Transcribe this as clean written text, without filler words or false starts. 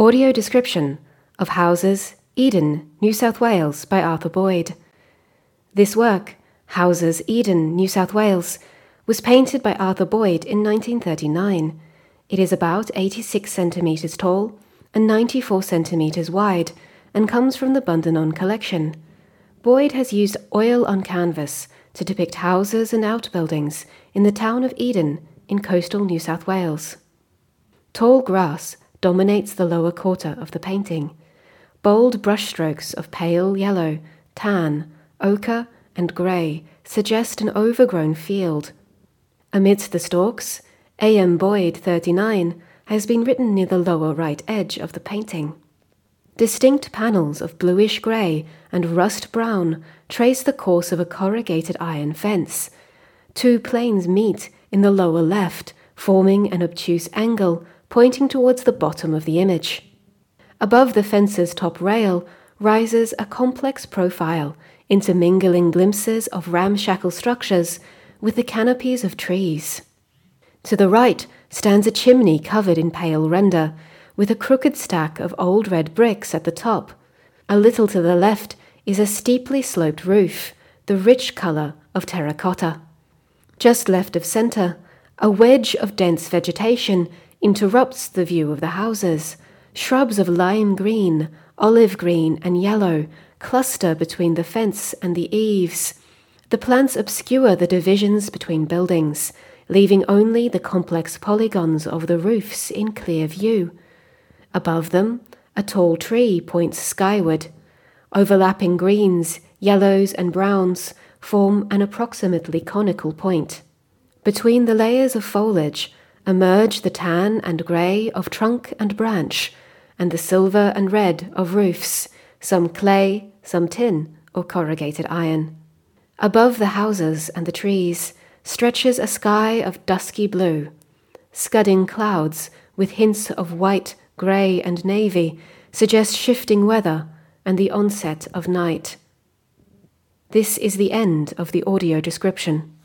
Audio description of Houses, Eden, New South Wales by Arthur Boyd. This work, Houses, Eden, New South Wales, was painted by Arthur Boyd in 1939. It is about 86 centimetres tall and 94 centimetres wide and comes from the Bundanon collection. Boyd has used oil on canvas to depict houses and outbuildings in the town of Eden in coastal New South Wales. Tall grass dominates the lower quarter of the painting. Bold brushstrokes of pale yellow, tan, ochre, and grey suggest an overgrown field. Amidst the stalks, A.M. Boyd 39 has been written near the lower right edge of the painting. Distinct panels of bluish grey and rust brown trace the course of a corrugated iron fence. Two planes meet in the lower left, forming an obtuse angle pointing towards the bottom of the image. Above the fence's top rail rises a complex profile, intermingling glimpses of ramshackle structures with the canopies of trees. To the right stands a chimney covered in pale render, with a crooked stack of old red bricks at the top. A little to the left is a steeply sloped roof, the rich colour of terracotta. Just left of centre, a wedge of dense vegetation interrupts the view of the houses. Shrubs of lime green, olive green, and yellow cluster between the fence and the eaves. The plants obscure the divisions between buildings, leaving only the complex polygons of the roofs in clear view. Above them, a tall tree points skyward. Overlapping greens, yellows, and browns form an approximately conical point. Between the layers of foliage emerge the tan and grey of trunk and branch, and the silver and red of roofs, some clay, some tin or corrugated iron. Above the houses and the trees stretches a sky of dusky blue. Scudding clouds with hints of white, grey and navy suggest shifting weather and the onset of night. This is the end of the audio description.